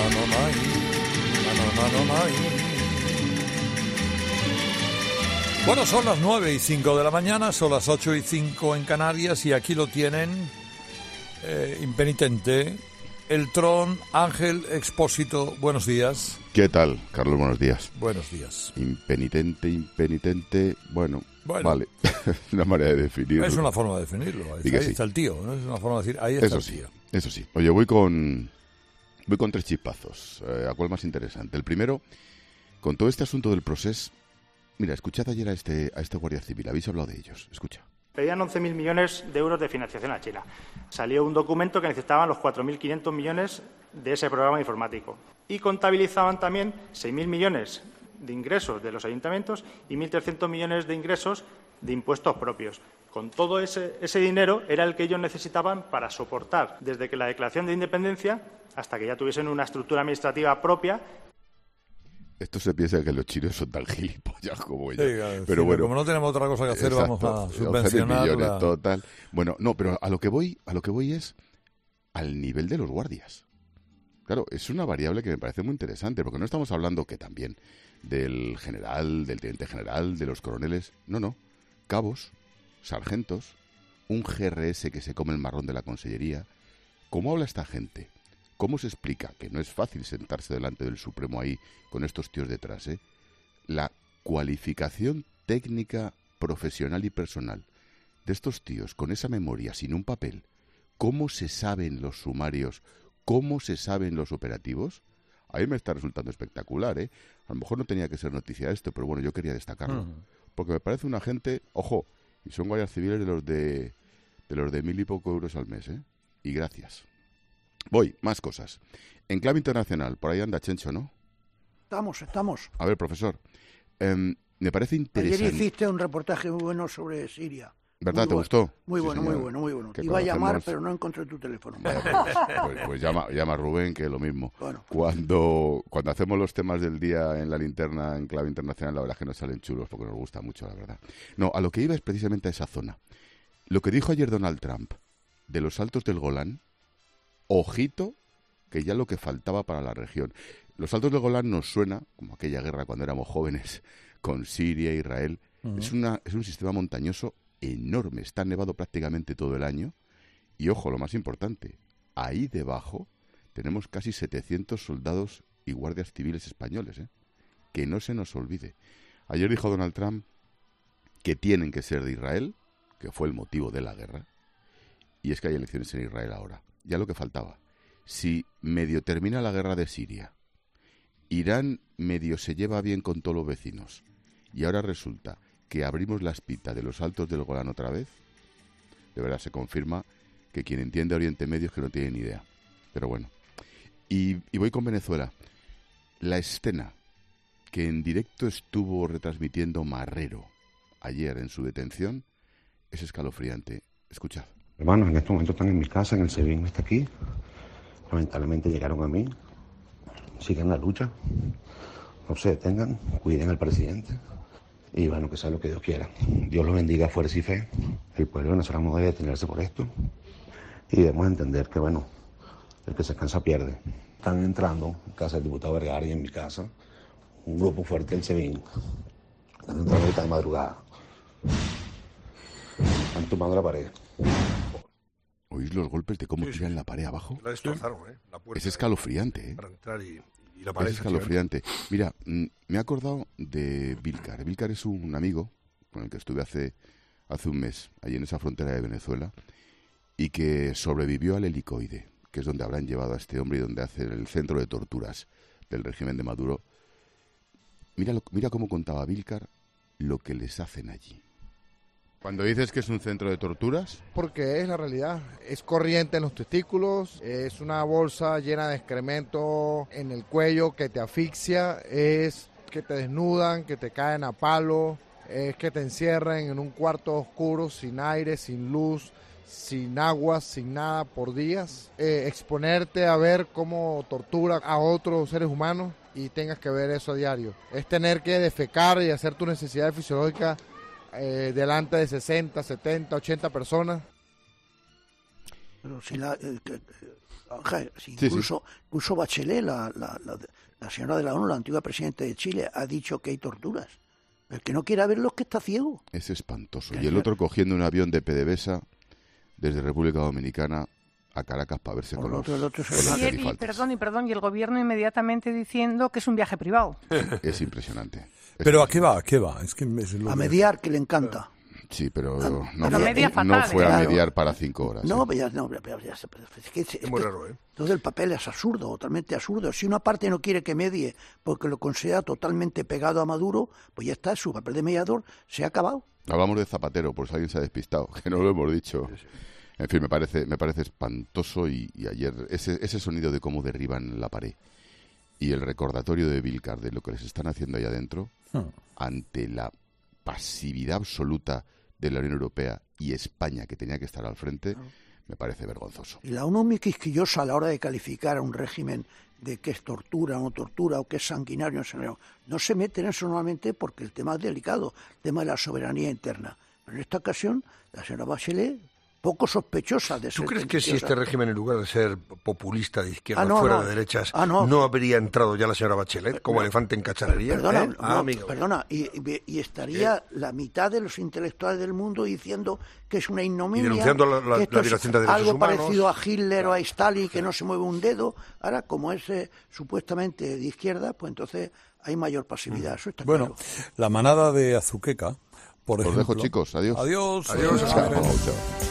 Bueno, son las 9:05 de la mañana, son las 8:05 en Canarias y aquí lo tienen, impenitente, el Tron Ángel Expósito. Buenos días. ¿Qué tal, Carlos? Buenos días. Buenos días. Impenitente, bueno. Vale. Una manera de definirlo. Es una forma de definirlo. Ahí está el tío, ¿no? Es una forma de decir, ahí está el tío. Eso sí. Oye, voy con 3 chispazos. ¿A cuál más interesante? El primero, con todo este asunto del Procés. Mira, escuchad ayer a este Guardia Civil. Habéis hablado de ellos. Escucha. Pedían 11.000 millones de euros de financiación a China. Salió un documento que necesitaban los 4.500 millones de ese programa informático. Y contabilizaban también 6.000 millones de ingresos de los ayuntamientos y 1.300 millones de ingresos de impuestos propios. Con todo ese dinero era el que ellos necesitaban para soportar desde que la declaración de independencia hasta que ya tuviesen una estructura administrativa propia. Esto se piensa que los chinos son tan gilipollas como ellos. Sí, claro, pero sí, bueno, como no tenemos otra cosa que hacer, exacto, vamos a subvencionar millones, total. Bueno, no, pero a lo que voy es al nivel de los guardias. Claro, es una variable que me parece muy interesante, porque no estamos hablando que también del general, del teniente general, de los coroneles. No. Cabos, sargentos, un GRS que se come el marrón de la consellería. ¿Cómo habla esta gente? ¿Cómo se explica? Que no es fácil sentarse delante del Supremo ahí con estos tíos detrás, ¿eh? La cualificación técnica, profesional y personal de estos tíos con esa memoria, sin un papel. ¿Cómo se saben los sumarios? ¿Cómo se saben los operativos? A mí me está resultando espectacular, ¿eh? A lo mejor no tenía que ser noticia esto, pero bueno, yo quería destacarlo. Porque me parece una gente, ojo, y son guardias civiles de los de 1.000 y poco euros al mes, ¿eh? Y gracias. Voy, más cosas. En clave internacional, por ahí anda Chencho, ¿no? Estamos. A ver, profesor, me parece interesante. Ayer hiciste un reportaje muy bueno sobre Siria. ¿Verdad? ¿Te gustó? Muy Sí, bueno, señor. muy bueno. Te Que iba a llamar, conocemos. pero no encontré tu teléfono. Pues llama a Rubén, que es lo mismo. Bueno. Cuando hacemos los temas del día en la linterna, en clave internacional, la verdad es que nos salen chulos, porque nos gusta mucho, la verdad. No, a lo que iba es precisamente a esa zona. Lo que dijo ayer Donald Trump de los Altos del Golán, ojito, que ya lo que faltaba para la región. Los Altos del Golán nos suena, como aquella guerra cuando éramos jóvenes, con Siria, Israel. Es un sistema montañoso enorme, está nevado prácticamente todo el año. Y ojo, lo más importante, ahí debajo tenemos casi 700 soldados y guardias civiles españoles, ¿eh? Que no se nos olvide. Ayer dijo Donald Trump que tienen que ser de Israel, que fue el motivo de la guerra, y es que hay elecciones en Israel ahora. Ya lo que faltaba. Si medio termina la guerra de Siria, Irán medio se lleva bien con todos los vecinos, y ahora resulta que abrimos la espita de los Altos del Golán otra vez, de verdad se confirma que quien entiende Oriente Medio es que no tiene ni idea. Pero bueno. Y voy con Venezuela. La escena que en directo estuvo retransmitiendo Marrero ayer en su detención es escalofriante. Escuchad. Hermanos, en este momento están en mi casa, en el SEBIN está aquí. Lamentablemente llegaron a mí. Sigan la lucha. No se detengan. Cuiden al presidente. Y bueno, que sea lo que Dios quiera. Dios los bendiga, fuerza y fe. El pueblo venezolano debe detenerse por esto. Y debemos entender que, bueno, el que se cansa pierde. Están entrando en casa del diputado Vergara y en mi casa un grupo fuerte del SEBIN. Están entrando ahorita de madrugada. Están tumbando la pared. ¿Oís los golpes de cómo tiran la pared abajo? La destrozaron, la puerta. Es escalofriante, ¿eh? Para entrar y la pared. Es escalofriante. Mira, me he acordado de Vilcar. Vilcar es un amigo con el que estuve hace un mes, allí en esa frontera de Venezuela, y que sobrevivió al helicoide, que es donde habrán llevado a este hombre y donde hacen el centro de torturas del régimen de Maduro. Mira cómo contaba Vilcar lo que les hacen allí. Cuando dices que es un centro de torturas... Porque es la realidad, es corriente en los testículos, es una bolsa llena de excremento en el cuello que te asfixia, es que te desnudan, que te caen a palo, es que te encierran en un cuarto oscuro, sin aire, sin luz, sin agua, sin nada por días, exponerte a ver cómo tortura a otros seres humanos y tengas que ver eso a diario. Es tener que defecar y hacer tu necesidad fisiológica delante de 60, 70, 80 personas. Pero si Ángel, si Sí, incluso Bachelet, la señora de la ONU, la antigua presidenta de Chile, ha dicho que hay torturas. El que no quiera verlo es que está ciego. Es espantoso. Y el otro cogiendo un avión de PDVSA desde República Dominicana a Caracas para verse con los gerifaltes. Perdón, y el gobierno inmediatamente diciendo que es un viaje privado. Es impresionante. ¿Pero a qué va? Es que a mediar, que le encanta. Sí, pero media fatal, no fue a claro. mediar para 5 horas. No, ¿eh? Es muy raro, ¿eh? Entonces el papel es absurdo, totalmente absurdo. Si una parte no quiere que medie porque lo considera totalmente pegado a Maduro, pues ya está, su papel de mediador se ha acabado. Hablamos de Zapatero, por si alguien se ha despistado, que no lo hemos dicho. En fin, me parece espantoso y ayer ese sonido de cómo derriban la pared y el recordatorio de Vilcar de lo que les están haciendo ahí adentro ante la pasividad absoluta de la Unión Europea y España, que tenía que estar al frente, me parece vergonzoso. Y la ONU muy quisquillosa a la hora de calificar a un régimen de que es tortura o no tortura o que es sanguinario o no sanguinario. No se mete en eso normalmente porque el tema es delicado, el tema de la soberanía interna. Pero en esta ocasión, la señora Bachelet, poco sospechosa de ser... ¿Tú crees que si este régimen, en lugar de ser populista de izquierda, no. de derechas, no habría entrado ya la señora Bachelet como elefante en cacharrería? Perdona, y estaría la mitad de los intelectuales del mundo diciendo que es una ignominia, y denunciando la que esto violación de derechos algo humanos. parecido a Hitler o a Stalin, que no se mueve un dedo. Ahora, como es supuestamente de izquierda, pues entonces hay mayor pasividad. Eso está Bueno, claro. la manada de Azuqueca, por ejemplo... Os dejo, chicos. Adiós. Adiós. Chao.